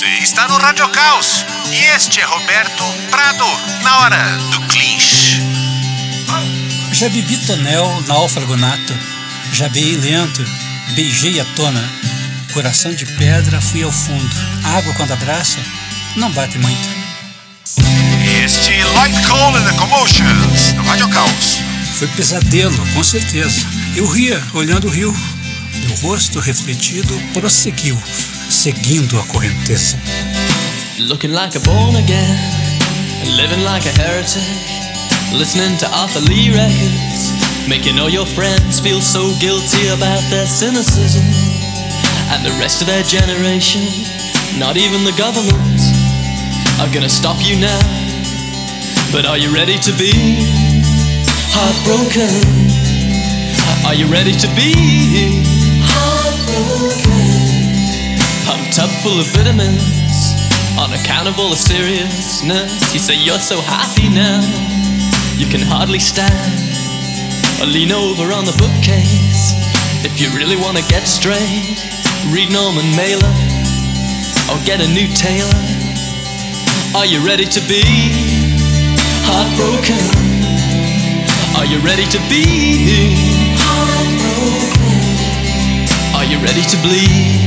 Você está no Rádio Caos e este é Roberto Prado, na hora do clinch. Já bebi tonel, náufrago nato, já beijei lento, beijei a tona. Coração de pedra, fui ao fundo. A água quando abraça, não bate muito. Este Lloyd Cole and the Commotions, no Rádio Caos. Foi pesadelo, com certeza. Eu ria, olhando o rio. Meu rosto refletido prosseguiu, seguindo a correnteza. Looking like a born again, living like a heretic, listening to Arthur Lee records, making all your friends feel so guilty about their cynicism. And the rest of their generation, not even the government, are gonna stop you now. But are you ready to be heartbroken? Are you ready to be heartbroken? Pumped up full of vitamins, on account of all the seriousness. You say you're so happy now, you can hardly stand, or lean over on the bookcase. If you really wanna get straight, read Norman Mailer, or get a new tailor. Are you ready to be heartbroken? Are you ready to be heartbroken? Are you ready to bleed?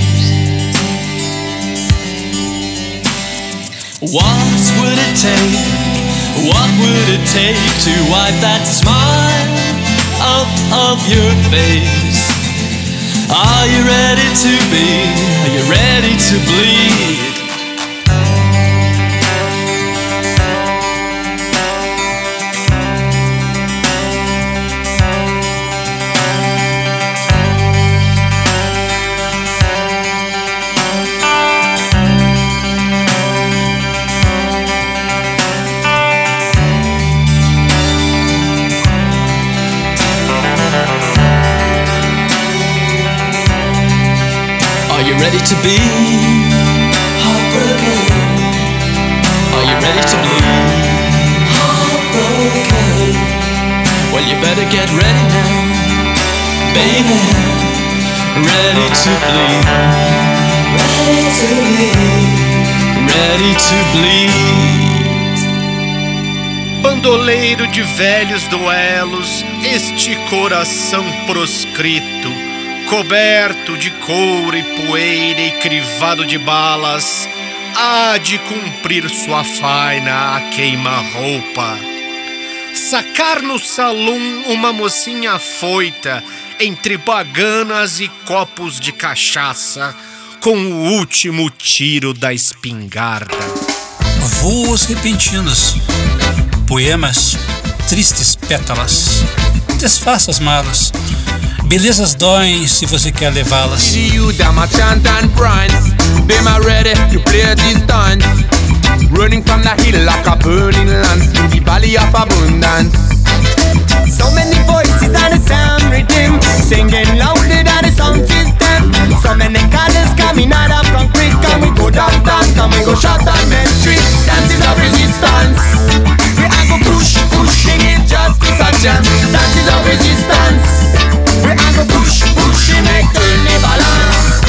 What would it take? What would it take to wipe that smile off your face? Are you ready to be? Are you ready to bleed? Ready to be heartbroken? Are you ready to bleed? Heartbroken? Well, you better get ready now, baby. Ready to bleed. Ready to bleed. Ready to bleed. Bandoleiro de velhos duelos, este coração proscrito, coberto de couro e poeira e crivado de balas, há de cumprir sua faina a queima-roupa. Sacar no salão uma mocinha afoita, entre baganas e copos de cachaça, com o último tiro da espingarda. Voos repentinos, poemas, tristes pétalas. Desfaça as malas. Belezas doem se você quer levá-las. You them a chant and prance, them a ready to play this dance. Running from the hill like a burning lance to the valley of abundance. So many voices and the sound rhythm, singing louder than the sound system. So many colors coming out of concrete. Can we go downtown? Can we go shut down Main Street? Dances of resistance. We are go push, pushing injustice and jam. Dances of resistance. We are go push, pushing make turn the balance.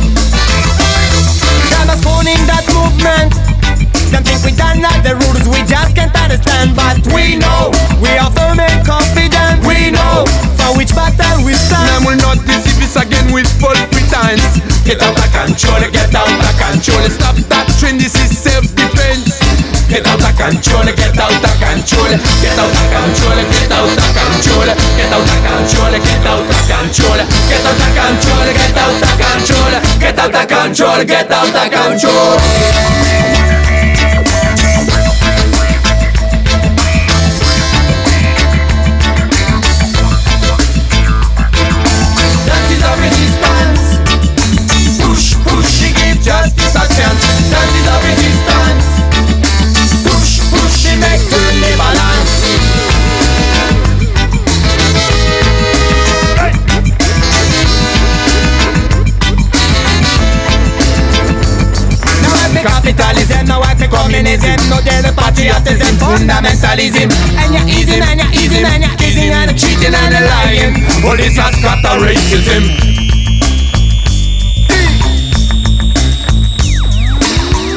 Them are spawning that movement. Them think we don't like the rules, we just can't understand. But we know, we are firm and confident. We know, for which battle we stand. Them will not deceive us again with false pretense. Get out of control, get out of control. Stop that trend, this is self-defense. Get out of control, get out of control. Get out of control, get out of control. Get out of control, get out of control. Get out of control, get out of control. Get out of control, get out of control. Justice a chance, that is a resistance. Push, push, they make turn the balance. Hey. Now I think capitalism, now I think communism. No daily patriotism, fundamentalism. And you're easing, and you're easing, and you're easing, and you're cheating, and you're lying. All this has got a racism.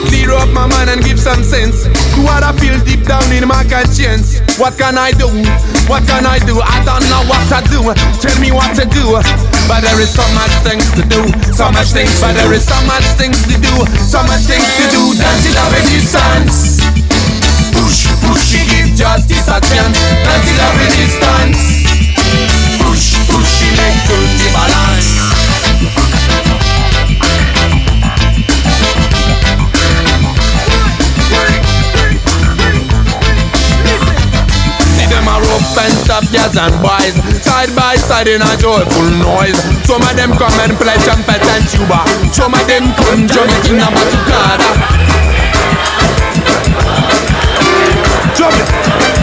some sense to what I feel deep down in my conscience. What can I do? What can I do? I don't know what to do. Tell me what to do. But there is so much things to do, so much things. But there is so much things to do, so much things to do. Dance it up a distance. Push, push, she give justice a chance. Dance it up a distance. Push, push, she make turn the balance. Them a rough and tough girls and boys, side by side in a joyful noise. Some of them come and play trumpet and tuba. Some of them come drum it in a batucada. Drum it.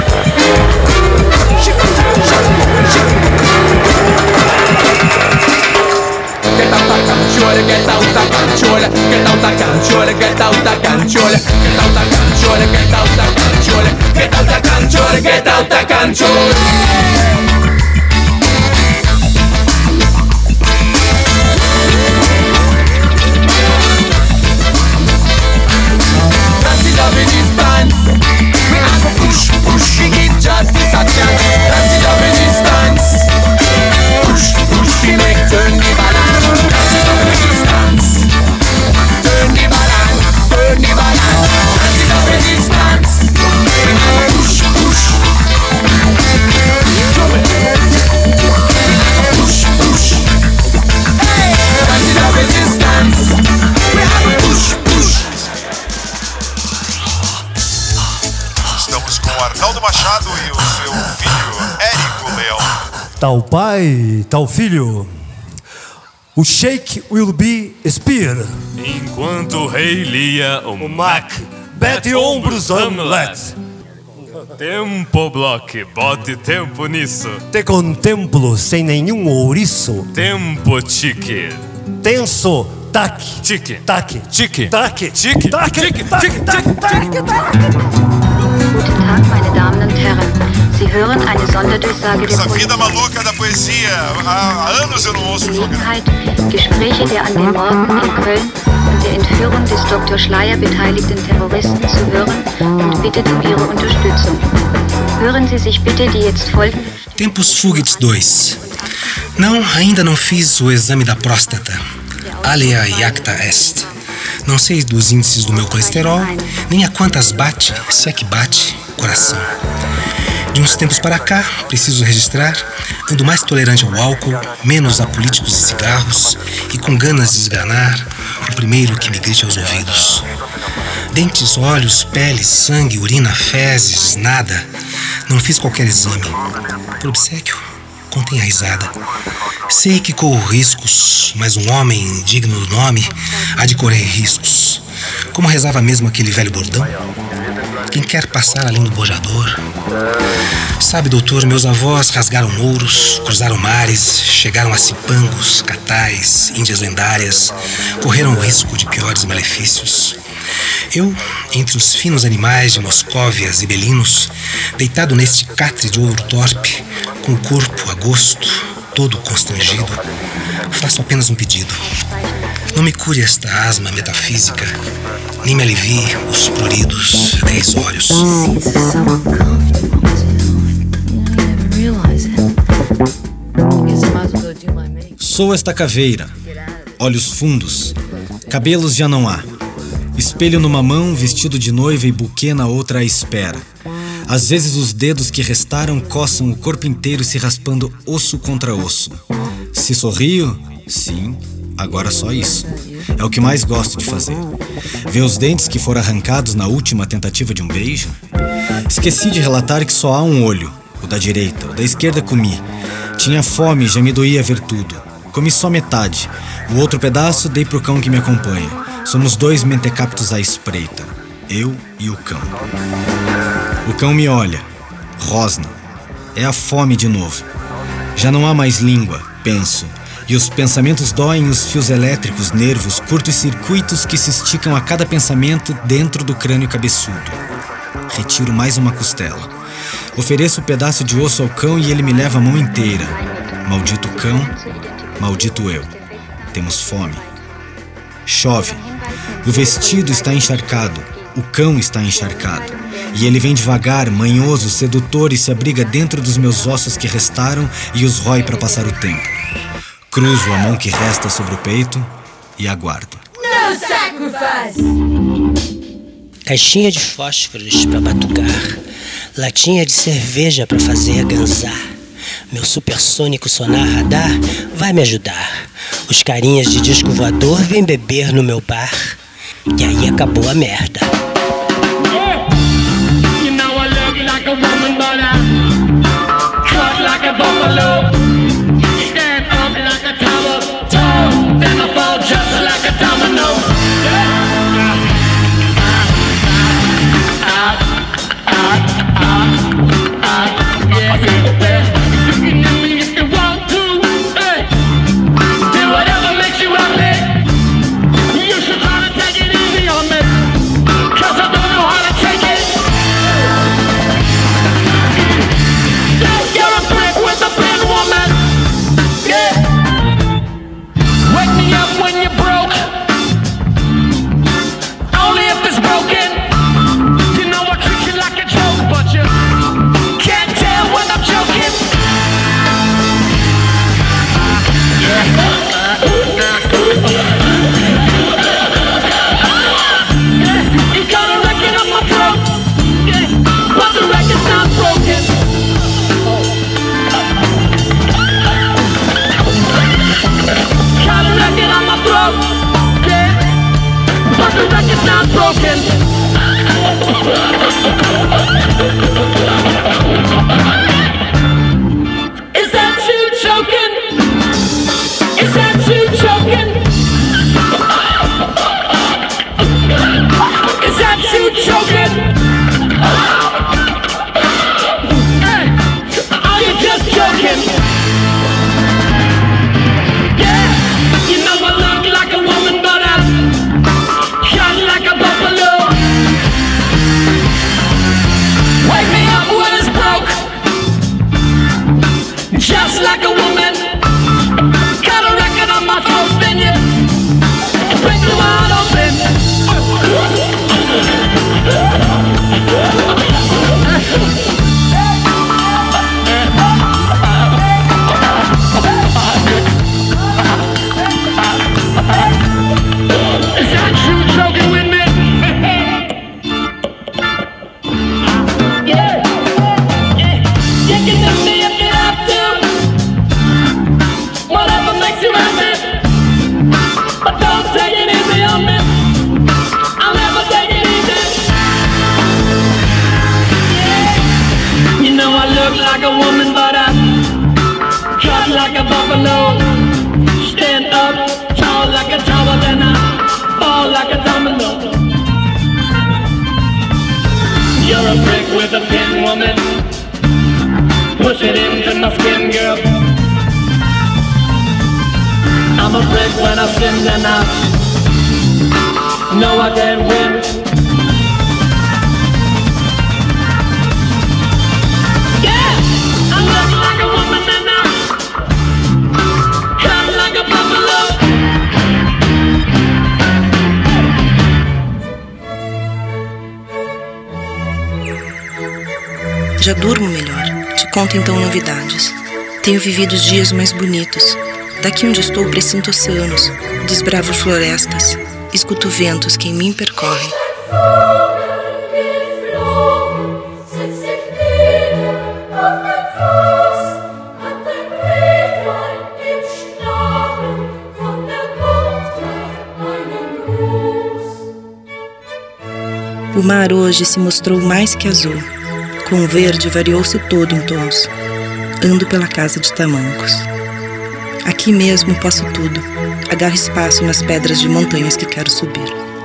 Get out of control, get out of control, get out of control, get out of control, get out of control, get out of control, get out of control, get out of control. That's it of a distance. We have to push, push, we give justice a chance. That's it of a distance. Push, push, we make turn the balance. That's it of a distance. Turn the balance, turn the balance. That's it of a distance. We have to push, push. Push, push. Hey, that's it of a distance. We have to push, push. Estamos com Arnaldo Machado e o seu filho, Érico Leão. Tal pai, tal filho. O Sheik will be spear. Enquanto o rei lia o Mac, bete ombros, Hamlet. Tempo, Block, bote tempo nisso. Te contemplo sem nenhum ouriço. Tempo, Tique. Tenso, tac, Tique. tac, Tique. tac, Tique. tac, Tique. tac, Tique. tac, tac, tac. Guten Tag, meine Damen und Herren. Sie hören eine Sonderdurchsage der Essa vida maluca da poesia. Há anos eu não ouço jogar. Gelegenheit, Gespräche der an den Morden in Köln und der Entführung des Dr. Schleyer beteiligten Terroristen zu hören und bittet um Ihre Unterstützung. Hören Sie sich bitte die jetzt folgende... Tempus Fugit 2. Não, ainda não fiz o exame da próstata. Alea iacta est. Não sei dos índices do meu colesterol, nem a quantas bate, se é que bate, coração. De uns tempos para cá, preciso registrar, ando mais tolerante ao álcool, menos a políticos e cigarros, e com ganas de esganar o primeiro que me grite aos ouvidos. Dentes, olhos, pele, sangue, urina, fezes, nada. Não fiz qualquer exame. Por obséquio, contém a risada. Sei que corro riscos, mas um homem digno do nome há de correr riscos. Como rezava mesmo aquele velho bordão? Quem quer passar além do bojador? Sabe, doutor, meus avós rasgaram mouros, cruzaram mares, chegaram a cipangos, catais, índias lendárias, correram o risco de piores malefícios. Eu, entre os finos animais de moscóvias e belinos, deitado neste catre de ouro torpe, com o corpo a gosto, todo constrangido, faço apenas um pedido. Não me cure esta asma metafísica, nem me alivie os pruridos derisórios. Sou esta caveira, olhos fundos, cabelos já não há. Espelho numa mão, vestido de noiva e buquê na outra à espera. Às vezes os dedos que restaram coçam o corpo inteiro se raspando osso contra osso. Se sorrio, sim, agora só isso. É o que mais gosto de fazer. Ver os dentes que foram arrancados na última tentativa de um beijo. Esqueci de relatar que só há um olho, o da direita, o da esquerda comi. Tinha fome, já me doía ver tudo. Comi só metade. O outro pedaço dei pro cão que me acompanha. Somos dois mentecaptos à espreita, eu e o cão. O cão me olha, rosna. É a fome de novo. Já não há mais língua, penso. E os pensamentos doem os fios elétricos, nervos, curtos circuitos que se esticam a cada pensamento dentro do crânio cabeçudo. Retiro mais uma costela. Ofereço um pedaço de osso ao cão e ele me leva a mão inteira. Maldito cão, maldito eu. Temos fome. Chove. O vestido está encharcado. O cão está encharcado, e ele vem devagar, manhoso, sedutor, e se abriga dentro dos meus ossos que restaram e os rói para passar o tempo. Cruzo a mão que resta sobre o peito e aguardo. No sacrifice! Caixinha de fósforos para batucar, latinha de cerveja para fazer gansar. Meu supersônico sonar radar vai me ajudar. Os carinhas de disco voador vêm beber no meu bar. E aí acabou a merda. You know I look like a woman, but I cut like a buffalo. Stand up like a tower, tall, then I fall just like a domino. Já durmo melhor. Te conto então novidades. Tenho vivido os dias mais bonitos. Daqui onde estou presinto oceanos, desbravo florestas, escuto ventos que em mim percorrem. O mar hoje se mostrou mais que azul. Com o verde variou-se todo em tons. Ando pela casa de tamancos. Aqui mesmo posso tudo. Agarro espaço nas pedras de montanhas que quero subir.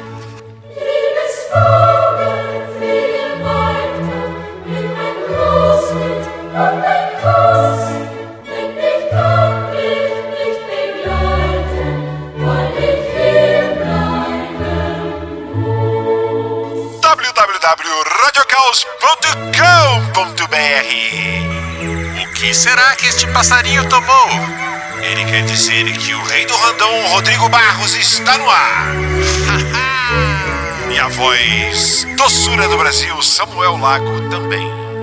www.radiocaos.com.br. O que será que este passarinho tomou? Ele quer dizer que o rei do random, Rodrigo Barros, está no ar. E a voz doçura do Brasil, Samuel Lago também.